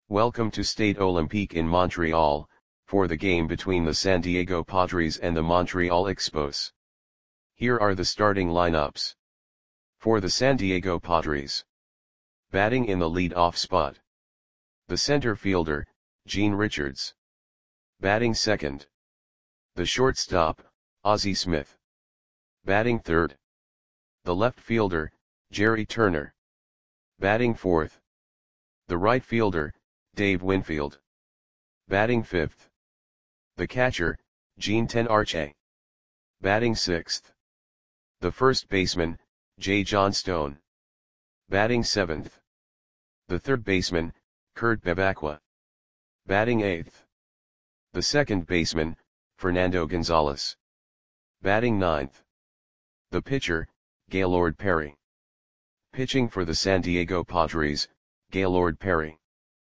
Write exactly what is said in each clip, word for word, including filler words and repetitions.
Welcome to Stade Olympique in Montreal, for the game between the San Diego Padres and the Montreal Expos. Here are the starting lineups. For the San Diego Padres. Batting in the lead-off spot. The center fielder, Gene Richards. Batting second. The shortstop, Ozzie Smith. Batting third. The left fielder, Jerry Turner. Batting fourth. The right fielder, Dave Winfield. Batting fifth. The catcher, Gene Tenarshe. Batting sixth. The first baseman, Jay Johnstone. Batting seventh. The third baseman, Kurt Bevacqua. Batting eighth. The second baseman, Fernando Gonzalez. Batting ninth. The pitcher, Gaylord Perry. Pitching for the San Diego Padres, Gaylord Perry.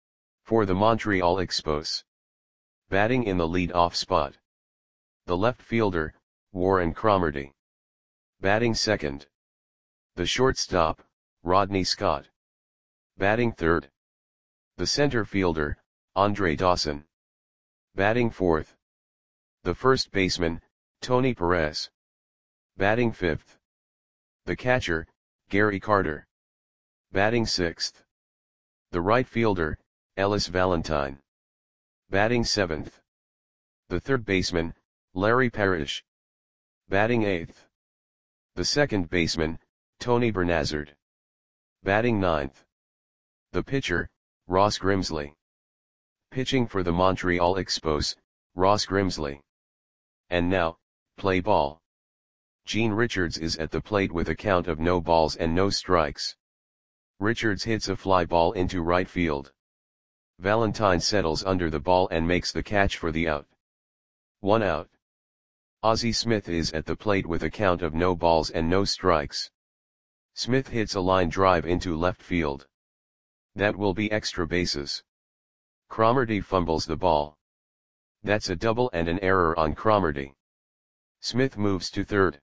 For the Montreal Expos. Batting in the lead-off spot. The left fielder, Warren Cromartie. Batting second. The shortstop, Rodney Scott. Batting third. The center fielder, Andre Dawson. Batting fourth. The first baseman, Tony Perez. Batting fifth. The catcher, Gary Carter. Batting sixth. The right fielder, Ellis Valentine. Batting seventh. The third baseman, Larry Parrish. Batting eighth. The second baseman, Tony Bernazard. Batting ninth. The pitcher, Ross Grimsley. Pitching for the Montreal Expos, Ross Grimsley. And now, play ball. Gene Richards is at the plate with a count of no balls and no strikes. Richards hits a fly ball into right field. Valentine settles under the ball and makes the catch for the out. One out. Ozzie Smith is at the plate with a count of no balls and no strikes. Smith hits a line drive into left field. That will be extra bases. Cromartie fumbles the ball. That's a double and an error on Cromartie. Smith moves to third.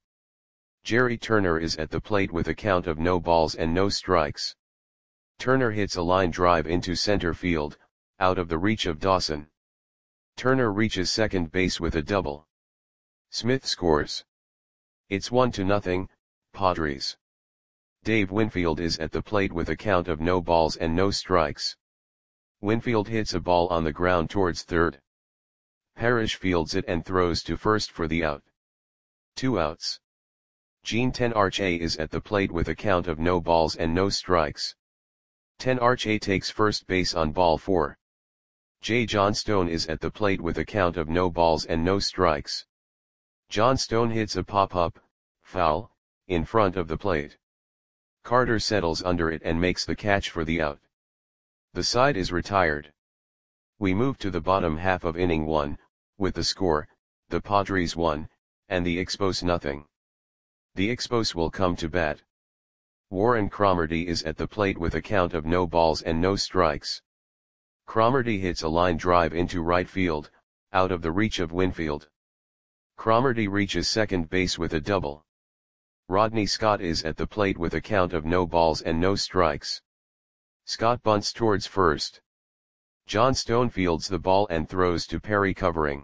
Jerry Turner is at the plate with a count of no balls and no strikes. Turner hits a line drive into center field, out of the reach of Dawson. Turner reaches second base with a double. Smith scores. It's one to nothing, Padres. Dave Winfield is at the plate with a count of no balls and no strikes. Winfield hits a ball on the ground towards third. Parrish fields it and throws to first for the out. Two outs. Gene Tenarshe is at the plate with a count of no balls and no strikes. Tenarshe takes first base on ball four. Jay Johnstone is at the plate with a count of no balls and no strikes. Johnstone hits a pop-up, foul, in front of the plate. Carter settles under it and makes the catch for the out. The side is retired. We move to the bottom half of inning one, with the score, the Padres one, and the Expos nothing. The Expos will come to bat. Warren Cromartie is at the plate with a count of no balls and no strikes. Cromartie hits a line drive into right field, out of the reach of Winfield. Cromartie reaches second base with a double. Rodney Scott is at the plate with a count of no balls and no strikes. Scott bunts towards first. Johnstone fields the ball and throws to Perry covering.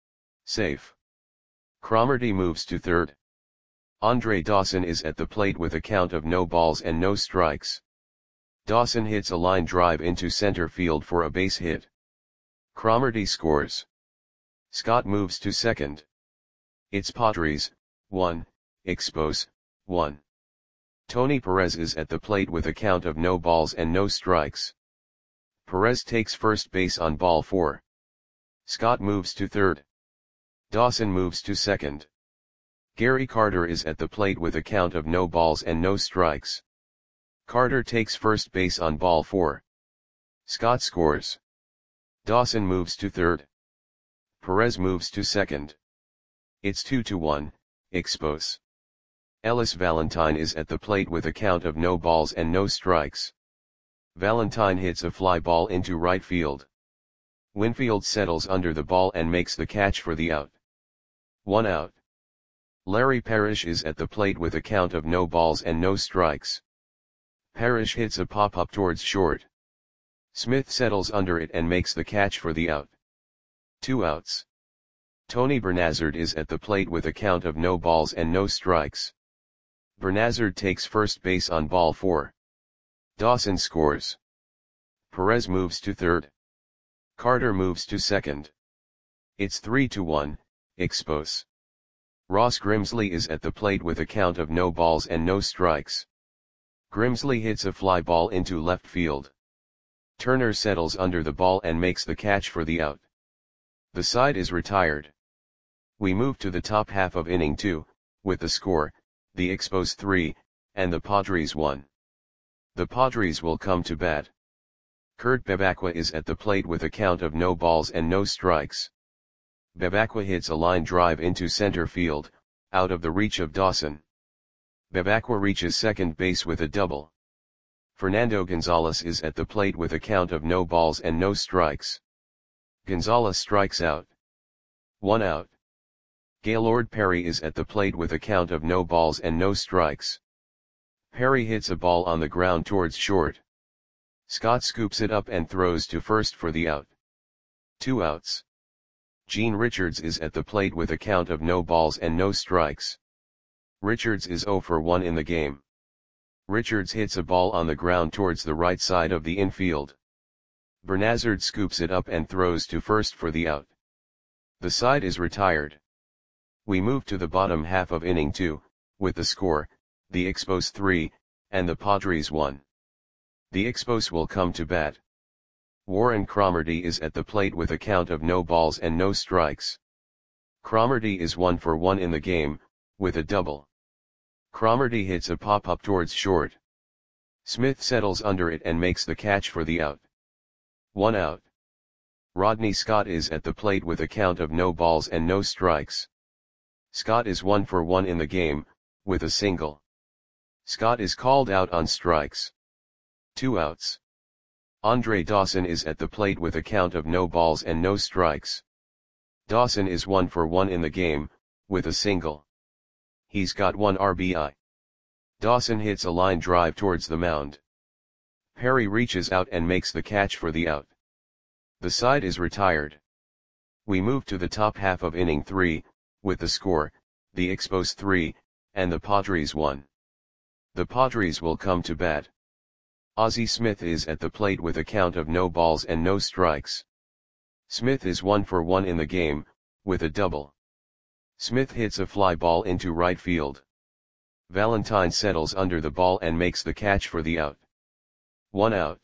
Safe. Cromartie moves to third. Andre Dawson is at the plate with a count of no balls and no strikes. Dawson hits a line drive into center field for a base hit. Cromartie scores. Scott moves to second. It's Padres, one, Expos, one. Tony Perez is at the plate with a count of no balls and no strikes. Perez takes first base on ball four. Scott moves to third. Dawson moves to second. Gary Carter is at the plate with a count of no balls and no strikes. Carter takes first base on ball four. Scott scores. Dawson moves to third. Perez moves to second. It's two to one, Expos. Ellis Valentine is at the plate with a count of no balls and no strikes. Valentine hits a fly ball into right field. Winfield settles under the ball and makes the catch for the out. One out. Larry Parrish is at the plate with a count of no balls and no strikes. Parrish hits a pop-up towards short. Smith settles under it and makes the catch for the out. Two outs. Tony Bernazard is at the plate with a count of no balls and no strikes. Bernazard takes first base on ball four. Dawson scores. Perez moves to third. Carter moves to second. It's three to one, Expos. Ross Grimsley is at the plate with a count of no balls and no strikes. Grimsley hits a fly ball into left field. Turner settles under the ball and makes the catch for the out. The side is retired. We move to the top half of inning two, with the score, the Expos three, and the Padres one. The Padres will come to bat. Kurt Bebacqua is at the plate with a count of no balls and no strikes. Bebacqua hits a line drive into center field, out of the reach of Dawson. Bebacqua reaches second base with a double. Fernando Gonzalez is at the plate with a count of no balls and no strikes. Gonzalez strikes out. One out. Gaylord Perry is at the plate with a count of no balls and no strikes. Perry hits a ball on the ground towards short. Scott scoops it up and throws to first for the out. Two outs. Gene Richards is at the plate with a count of no balls and no strikes. Richards is oh for one in the game. Richards hits a ball on the ground towards the right side of the infield. Bernazard scoops it up and throws to first for the out. The side is retired. We move to the bottom half of inning two, with the score, the Expos three, and the Padres one. The Expos will come to bat. Warren Cromartie is at the plate with a count of no balls and no strikes. Cromartie is one for one in the game, with a double. Cromartie hits a pop-up towards short. Smith settles under it and makes the catch for the out. One out. Rodney Scott is at the plate with a count of no balls and no strikes. Scott is one for one in the game, with a single. Scott is called out on strikes. Two outs. Andre Dawson is at the plate with a count of no balls and no strikes. Dawson is one for one in the game, with a single. He's got one R B I. Dawson hits a line drive towards the mound. Perry reaches out and makes the catch for the out. The side is retired. We move to the top half of inning three, with the score, the Expos three, and the Padres one. The Padres will come to bat. Ozzie Smith is at the plate with a count of no balls and no strikes. Smith is one for one in the game, with a double. Smith hits a fly ball into right field. Valentine settles under the ball and makes the catch for the out. One out.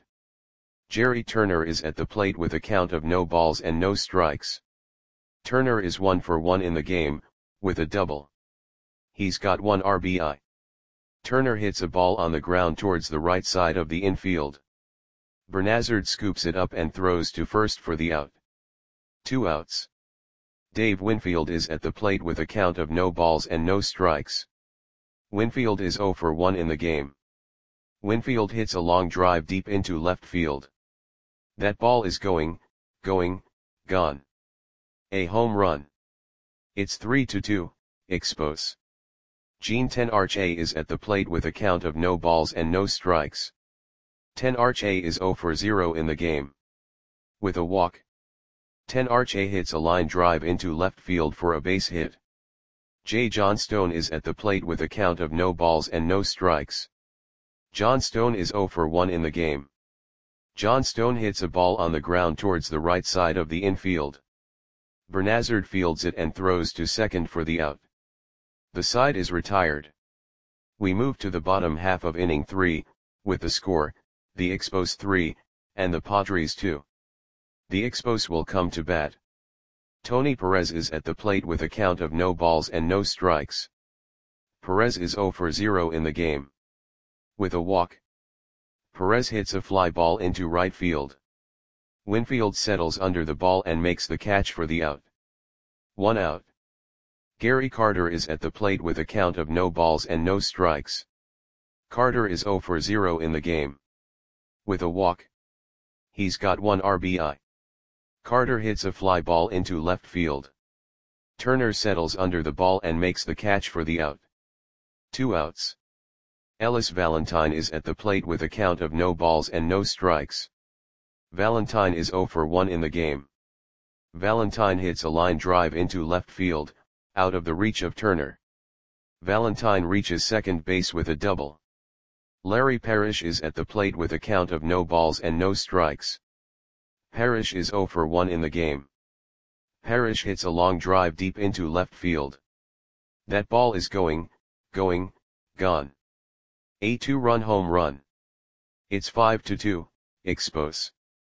Jerry Turner is at the plate with a count of no balls and no strikes. Turner is one for one in the game, with a double. He's got one R B I. Turner hits a ball on the ground towards the right side of the infield. Bernazard scoops it up and throws to first for the out. Two outs. Dave Winfield is at the plate with a count of no balls and no strikes. Winfield is oh for one in the game. Winfield hits a long drive deep into left field. That ball is going, going, gone. A home run. It's three to two, Expos. Gene Tenarche is at the plate with a count of no balls and no strikes. Tenarche is oh for zero in the game. With a walk. Tenarche hits a line drive into left field for a base hit. Jay Johnstone is at the plate with a count of no balls and no strikes. Johnstone is oh for one in the game. Johnstone hits a ball on the ground towards the right side of the infield. Bernazard fields it and throws to second for the out. The side is retired. We move to the bottom half of inning three, with the score, the Expos three, and the Padres two. The Expos will come to bat. Tony Perez is at the plate with a count of no balls and no strikes. Perez is oh for zero in the game. With a walk. Perez hits a fly ball into right field. Winfield settles under the ball and makes the catch for the out. One out. Gary Carter is at the plate with a count of no balls and no strikes. Carter is oh for zero in the game. With a walk. He's got one R B I. Carter hits a fly ball into left field. Turner settles under the ball and makes the catch for the out. Two outs. Ellis Valentine is at the plate with a count of no balls and no strikes. Valentine is zero for one in the game. Valentine hits a line drive into left field, out of the reach of Turner. Valentine reaches second base with a double. Larry Parrish is at the plate with a count of no balls and no strikes. Parrish is zero for one in the game. Parrish hits a long drive deep into left field. That ball is going, going, gone. A two-run home run. It's five to two, Expos.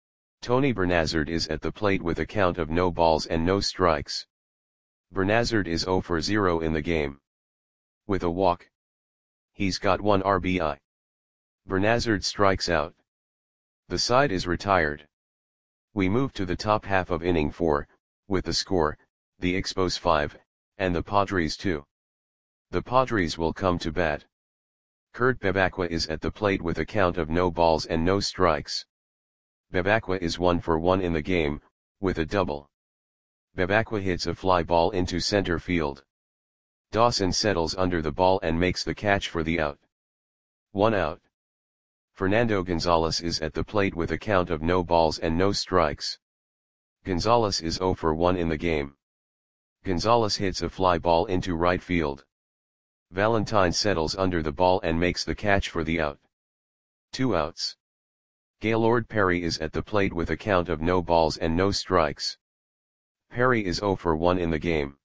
Tony Bernazard is at the plate with a count of no balls and no strikes. Bernazard is zero for zero in the game. With a walk. He's got one R B I. Bernazard strikes out. The side is retired. We move to the top half of inning four, with the score, the Expos five, and the Padres two. The Padres will come to bat. Kurt Bevacqua is at the plate with a count of no balls and no strikes. Bevacqua is one for one in the game, with a double. Bevacqua hits a fly ball into center field. Dawson settles under the ball and makes the catch for the out. One out. Fernando Gonzalez is at the plate with a count of no balls and no strikes. Gonzalez is zero for one in the game. Gonzalez hits a fly ball into right field. Valentine settles under the ball and makes the catch for the out. Two outs. Gaylord Perry is at the plate with a count of no balls and no strikes. Perry is zero for one in the game.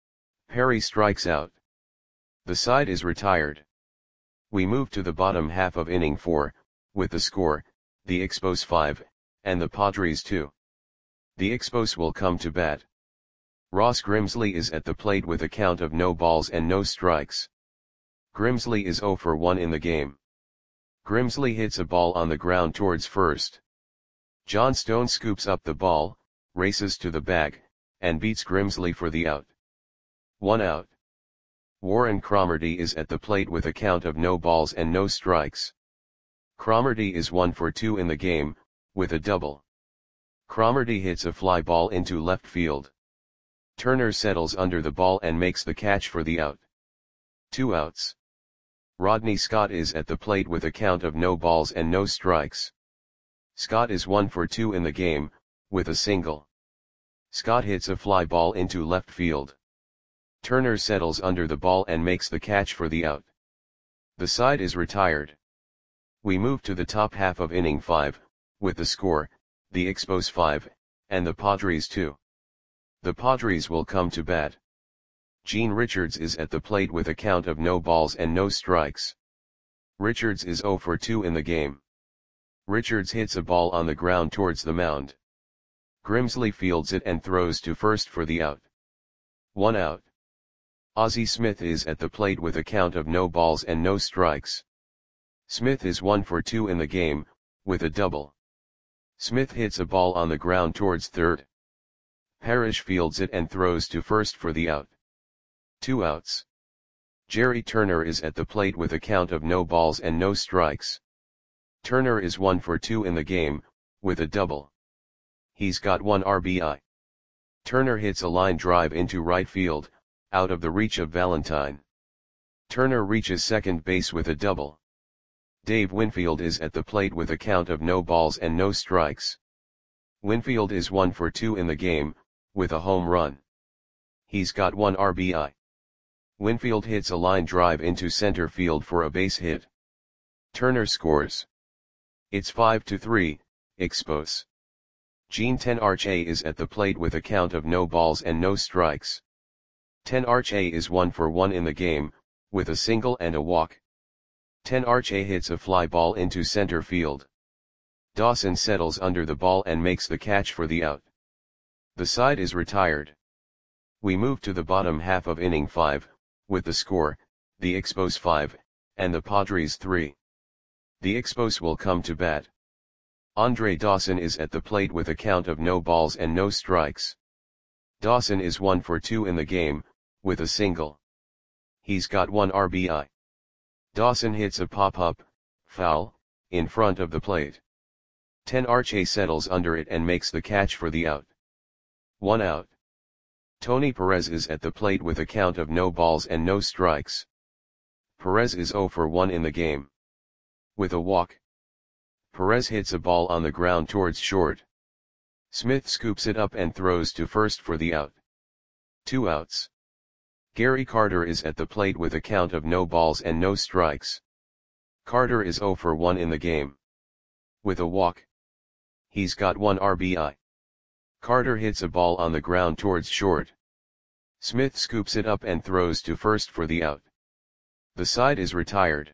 Perry strikes out. The side is retired. We move to the bottom half of inning four, with the score, the Expos five, and the Padres two. The Expos will come to bat. Ross Grimsley is at the plate with a count of no balls and no strikes. Grimsley is zero for one in the game. Grimsley hits a ball on the ground towards first. John Stone scoops up the ball, races to the bag, and beats Grimsley for the out. One out. Warren Cromartie is at the plate with a count of no balls and no strikes. Cromartie is one for two in the game, with a double. Cromartie hits a fly ball into left field. Turner settles under the ball and makes the catch for the out. Two outs. Rodney Scott is at the plate with a count of no balls and no strikes. Scott is one for two in the game, with a single. Scott hits a fly ball into left field. Turner settles under the ball and makes the catch for the out. The side is retired. We move to the top half of inning five, with the score, the Expos five, and the Padres two. The Padres will come to bat. Gene Richards is at the plate with a count of no balls and no strikes. Richards is zero for two in the game. Richards hits a ball on the ground towards the mound. Grimsley fields it and throws to first for the out. One out. Ozzie Smith is at the plate with a count of no balls and no strikes. Smith is one for two in the game, with a double. Smith hits a ball on the ground towards third. Parrish fields it and throws to first for the out. Two outs. Jerry Turner is at the plate with a count of no balls and no strikes. Turner is one for two in the game, with a double. He's got one R B I. Turner hits a line drive into right field, out of the reach of Valentine. Turner reaches second base with a double. Dave Winfield is at the plate with a count of no balls and no strikes. Winfield is one for two in the game, with a home run. He's got one R B I. Winfield hits a line drive into center field for a base hit. Turner scores. It's five to three, Expos. Gene Tenarche is at the plate with a count of no balls and no strikes. Tenarche is one for one in the game, with a single and a walk. Tenarche hits a fly ball into center field. Dawson settles under the ball and makes the catch for the out. The side is retired. We move to the bottom half of inning five, with the score, the Expos five, and the Padres three. The Expos will come to bat. Andre Dawson is at the plate with a count of no balls and no strikes. Dawson is one for two in the game, with a single. He's got one R B I. Dawson hits a pop-up, foul, in front of the plate. Tenarche settles under it and makes the catch for the out. One out. Tony Perez is at the plate with a count of no balls and no strikes. Perez is zero for one in the game. With a walk. Perez hits a ball on the ground towards short. Smith scoops it up and throws to first for the out. Two outs. Gary Carter is at the plate with a count of no balls and no strikes. Carter is oh for one in the game. With a walk. He's got one R B I. Carter hits a ball on the ground towards short. Smith scoops it up and throws to first for the out. The side is retired.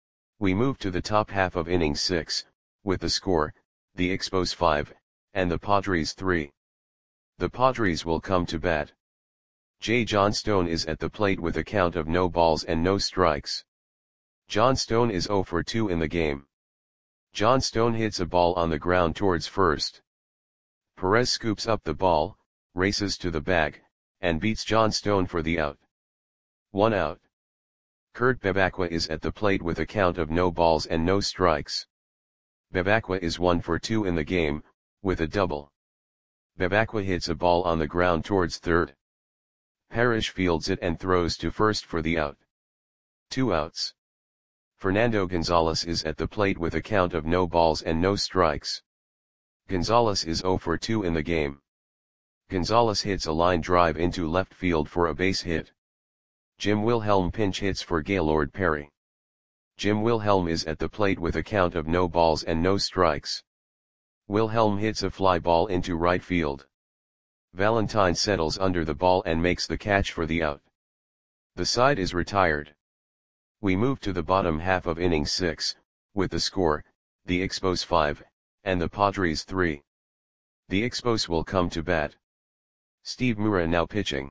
We move to the top half of inning six, with the score, the Expos five, and the Padres three. The Padres will come to bat. J. Johnstone is at the plate with a count of no balls and no strikes. Johnstone is oh for two in the game. Johnstone hits a ball on the ground towards first. Perez scoops up the ball, races to the bag, and beats Johnstone for the out. One out. Kurt Bevacqua is at the plate with a count of no balls and no strikes. Bevacqua is one for two in the game, with a double. Bevacqua hits a ball on the ground towards third. Parrish fields it and throws to first for the out. Two outs. Fernando Gonzalez is at the plate with a count of no balls and no strikes. Gonzalez is oh for two in the game. Gonzalez hits a line drive into left field for a base hit. Jim Wilhelm pinch hits for Gaylord Perry. Jim Wilhelm is at the plate with a count of no balls and no strikes. Wilhelm hits a fly ball into right field. Valentine settles under the ball and makes the catch for the out. The side is retired. We move to the bottom half of inning six, with the score, the Expos five, and the Padres three. The Expos will come to bat. Steve Mura now pitching.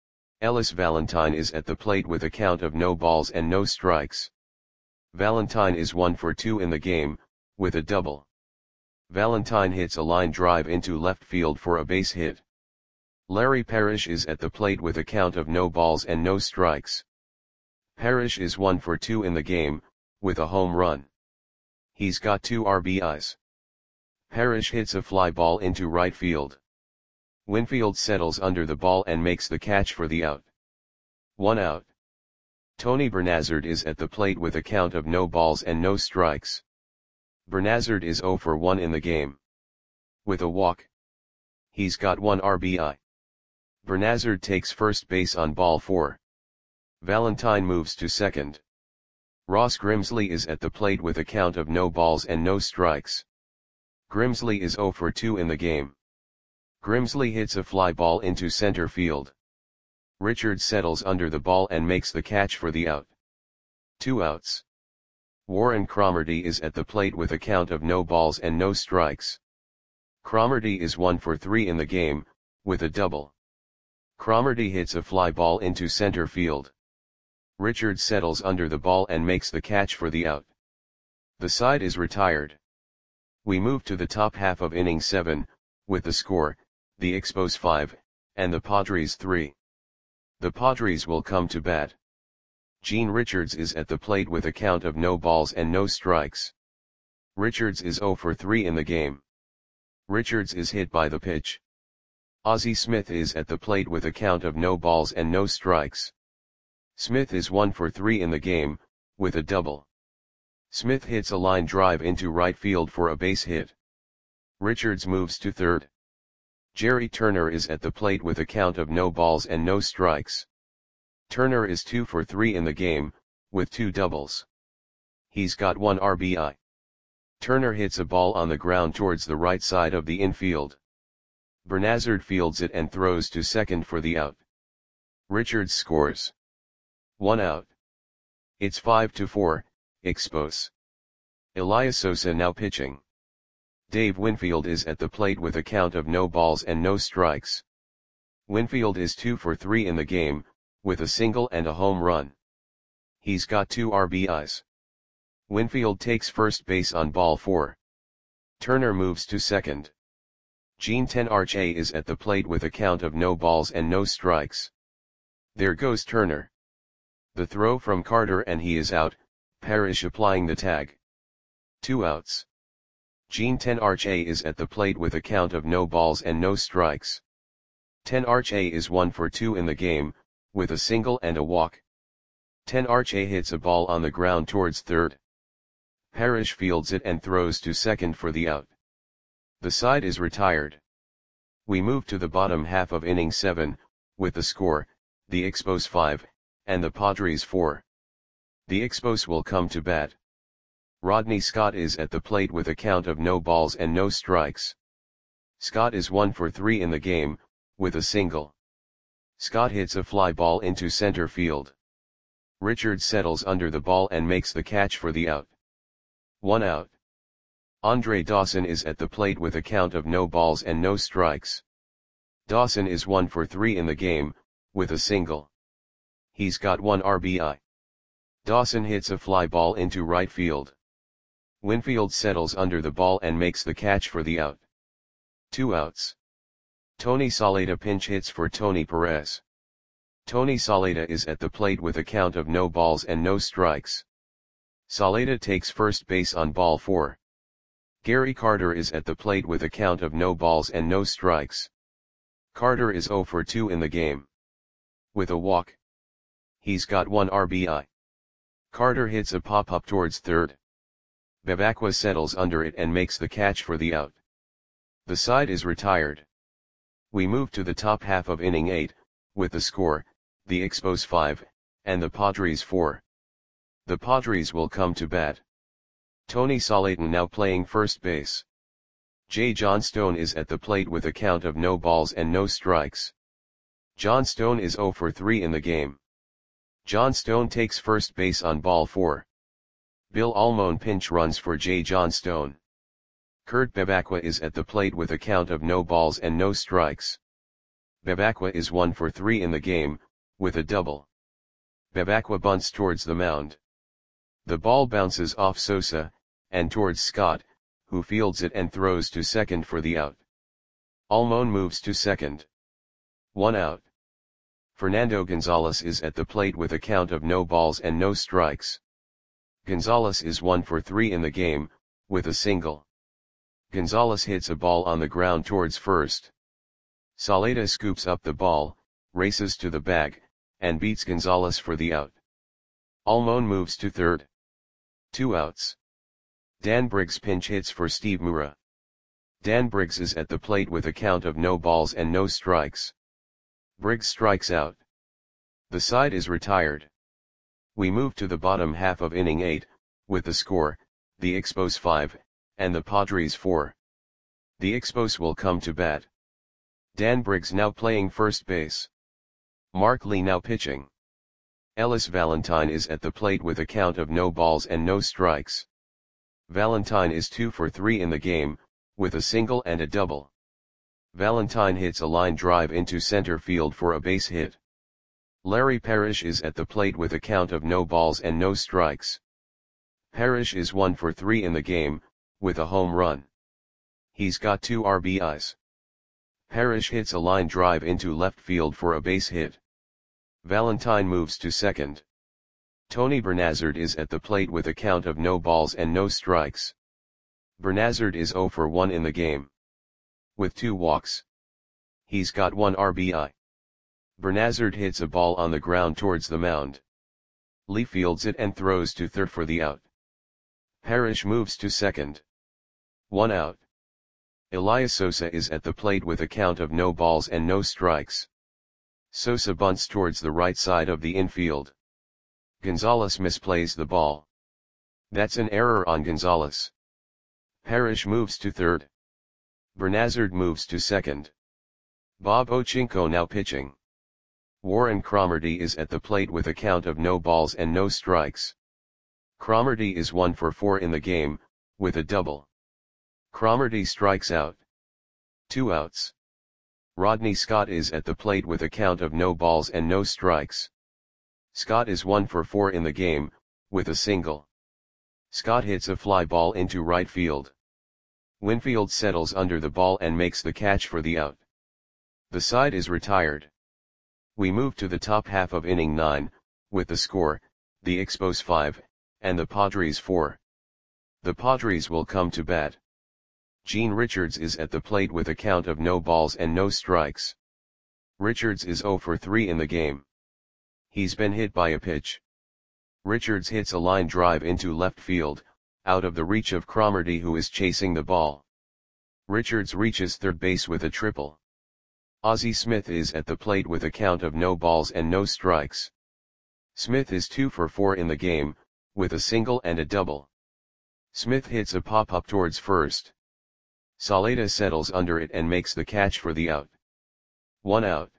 Ellis Valentine is at the plate with a count of no balls and no strikes. Valentine is one for two in the game, with a double. Valentine hits a line drive into left field for a base hit. Larry Parrish is at the plate with a count of no balls and no strikes. Parrish is one for two in the game, with a home run. He's got two R B Is. Parrish hits a fly ball into right field. Winfield settles under the ball and makes the catch for the out. One out. Tony Bernazard is at the plate with a count of no balls and no strikes. Bernazard is oh for one in the game. With a walk. He's got one R B I. Bernazard takes first base on ball four. Valentine moves to second. Ross Grimsley is at the plate with a count of no balls and no strikes. Grimsley is oh for two in the game. Grimsley hits a fly ball into center field. Richards settles under the ball and makes the catch for the out. Two outs. Warren Cromartie is at the plate with a count of no balls and no strikes. Cromartie is one for three in the game, with a double. Cromartie hits a fly ball into center field. Richards settles under the ball and makes the catch for the out. The side is retired. We move to the top half of inning seven, with the score, the Expos five, and the Padres three. The Padres will come to bat. Gene Richards is at the plate with a count of no balls and no strikes. Richards is oh for three in the game. Richards is hit by the pitch. Ozzie Smith is at the plate with a count of no balls and no strikes. Smith is one for three in the game, with a double. Smith hits a line drive into right field for a base hit. Richards moves to third. Jerry Turner is at the plate with a count of no balls and no strikes. Turner is two for three in the game, with two doubles. He's got one R B I. Turner hits a ball on the ground towards the right side of the infield. Bernazard fields it and throws to second for the out. Richards scores. One out. It's five to four, Expos. Elias Sosa now pitching. Dave Winfield is at the plate with a count of no balls and no strikes. Winfield is two for three in the game, with a single and a home run. He's got two R B Is. Winfield takes first base on ball four. Turner moves to second. Gene Tenarche is at the plate with a count of no balls and no strikes. There goes Turner. The throw from Carter and he is out, Parrish applying the tag. Two outs. Gene Tenarche is at the plate with a count of no balls and no strikes. Tenarche is one for two in the game, with a single and a walk. Tenarche hits a ball on the ground towards third. Parrish fields it and throws to second for the out. The side is retired. We move to the bottom half of inning seven, with the score, the Expos five, and the Padres four. The Expos will come to bat. Rodney Scott is at the plate with a count of no balls and no strikes. Scott is one for three in the game, with a single. Scott hits a fly ball into center field. Richards settles under the ball and makes the catch for the out. One out. Andre Dawson is at the plate with a count of no balls and no strikes. Dawson is one for three in the game, with a single. He's got one R B I. Dawson hits a fly ball into right field. Winfield settles under the ball and makes the catch for the out. Two outs. Tony Saleta pinch hits for Tony Perez. Tony Saleta is at the plate with a count of no balls and no strikes. Saleta takes first base on ball four. Gary Carter is at the plate with a count of no balls and no strikes. Carter is zero for two in the game. With a walk. He's got one R B I. Carter hits a pop-up towards third. Bevacqua settles under it and makes the catch for the out. The side is retired. We move to the top half of inning eight, with the score, the Expos five, and the Padres four. The Padres will come to bat. Tony Saleta now playing first base. J. Johnstone is at the plate with a count of no balls and no strikes. Johnstone is zero for three in the game. Johnstone takes first base on ball four. Bill Almon pinch runs for J. Johnstone. Kurt Bevacqua is at the plate with a count of no balls and no strikes. Bevacqua is one for three in the game, with a double. Bevacqua bunts towards the mound. The ball bounces off Sosa, and towards Scott, who fields it and throws to second for the out. Almon moves to second. One out. Fernando Gonzalez is at the plate with a count of no balls and no strikes. Gonzalez is one for three in the game, with a single. Gonzalez hits a ball on the ground towards first. Saleta scoops up the ball, races to the bag, and beats Gonzalez for the out. Almon moves to third. Two outs. Dan Briggs pinch hits for Steve Mura. Dan Briggs is at the plate with a count of no balls and no strikes. Briggs strikes out. The side is retired. We move to the bottom half of inning eight, with the score, the Expos five, and the Padres four. The Expos will come to bat. Dan Briggs now playing first base. Mark Lee now pitching. Ellis Valentine is at the plate with a count of no balls and no strikes. Valentine is two for three in the game, with a single and a double. Valentine hits a line drive into center field for a base hit. Larry Parrish is at the plate with a count of no balls and no strikes. Parrish is one for three in the game, with a home run. He's got two R B Is. Parrish hits a line drive into left field for a base hit. Valentine moves to second. Tony Bernazard is at the plate with a count of no balls and no strikes. Bernazard is zero for one in the game. With two walks. He's got one R B I. Bernazard hits a ball on the ground towards the mound. Lee fields it and throws to third for the out. Parrish moves to second. One out. Elias Sosa is at the plate with a count of no balls and no strikes. Sosa bunts towards the right side of the infield. Gonzalez misplays the ball. That's an error on Gonzalez. Parrish moves to third. Bernazard moves to second. Bob Ochinko now pitching. Warren Cromartie is at the plate with a count of no balls and no strikes. Cromartie is one for four in the game, with a double. Cromartie strikes out. Two outs. Rodney Scott is at the plate with a count of no balls and no strikes. Scott is one for four in the game, with a single. Scott hits a fly ball into right field. Winfield settles under the ball and makes the catch for the out. The side is retired. We move to the top half of inning nine, with the score, the Expos five, and the Padres four. The Padres will come to bat. Gene Richards is at the plate with a count of no balls and no strikes. Richards is zero for three in the game. He's been hit by a pitch. Richards hits a line drive into left field, out of the reach of Cromartie, who is chasing the ball. Richards reaches third base with a triple. Ozzie Smith is at the plate with a count of no balls and no strikes. Smith is two for four in the game, with a single and a double. Smith hits a pop-up towards first. Saleta settles under it and makes the catch for the out. One out.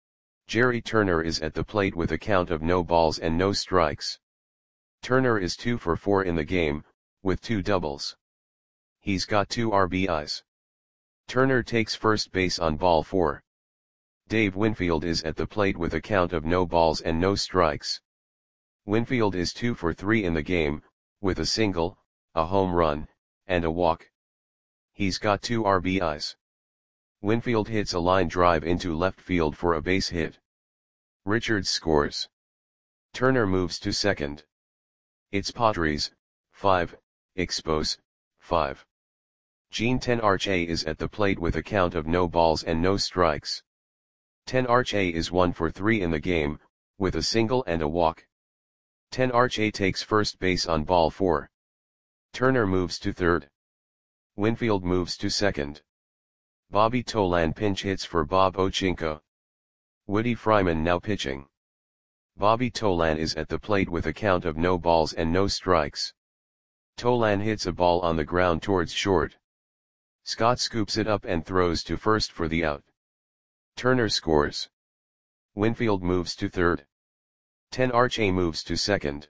Jerry Turner is at the plate with a count of no balls and no strikes. Turner is two for four in the game, with two doubles. He's got two R B Is. Turner takes first base on ball four. Dave Winfield is at the plate with a count of no balls and no strikes. Winfield is two for three in the game, with a single, a home run, and a walk. He's got two R B Is. Winfield hits a line drive into left field for a base hit. Richards scores. Turner moves to second. It's Padres, five, Expos, five. Gene Tenarche is at the plate with a count of no balls and no strikes. Tenarche is one for three in the game, with a single and a walk. Tenarche takes first base on ball four. Turner moves to third. Winfield moves to second. Bobby Tolan pinch hits for Bob Ochinko. Woody Fryman now pitching. Bobby Tolan is at the plate with a count of no balls and no strikes. Tolan hits a ball on the ground towards short. Scott scoops it up and throws to first for the out. Turner scores. Winfield moves to third. Tenarche moves to second.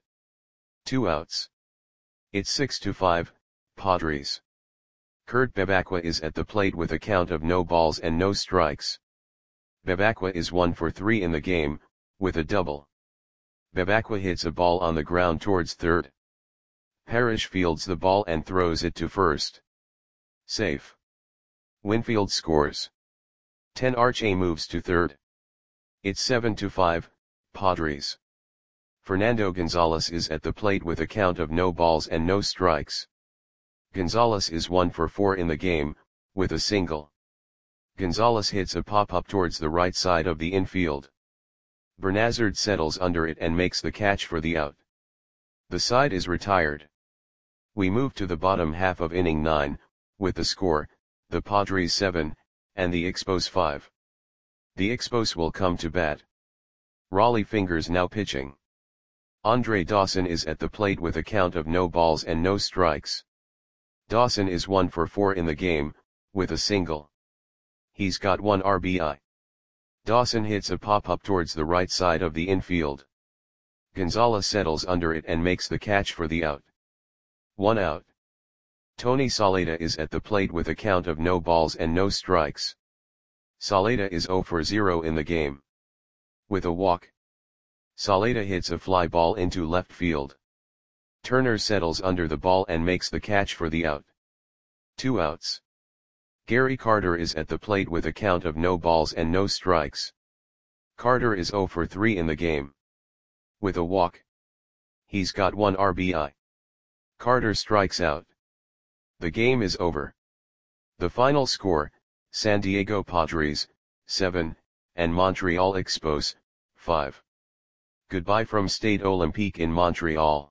Two outs. It's six to five, Padres. Kurt Bebacqua is at the plate with a count of no balls and no strikes. Bebacqua is one for three in the game, with a double. Bebacqua hits a ball on the ground towards third. Parrish fields the ball and throws it to first. Safe. Winfield scores. Tenarche moves to third. It's seven to five, Padres. Fernando Gonzalez is at the plate with a count of no balls and no strikes. Gonzalez is one for four in the game, with a single. Gonzalez hits a pop-up towards the right side of the infield. Bernazard settles under it and makes the catch for the out. The side is retired. We move to the bottom half of inning nine, with the score, the Padres seven, and the Expos five. The Expos will come to bat. Raleigh Fingers now pitching. Andre Dawson is at the plate with a count of no balls and no strikes. Dawson is one for four in the game, with a single. He's got one R B I. Dawson hits a pop-up towards the right side of the infield. Gonzalez settles under it and makes the catch for the out. One out. Tony Saleta is at the plate with a count of no balls and no strikes. Saleta is zero for zero in the game. With a walk. Saleta hits a fly ball into left field. Turner settles under the ball and makes the catch for the out. Two outs. Gary Carter is at the plate with a count of no balls and no strikes. Carter is zero for three in the game. With a walk. He's got one R B I. Carter strikes out. The game is over. The final score, San Diego Padres, seven, and Montreal Expos, five. Goodbye from Stade Olympique in Montreal.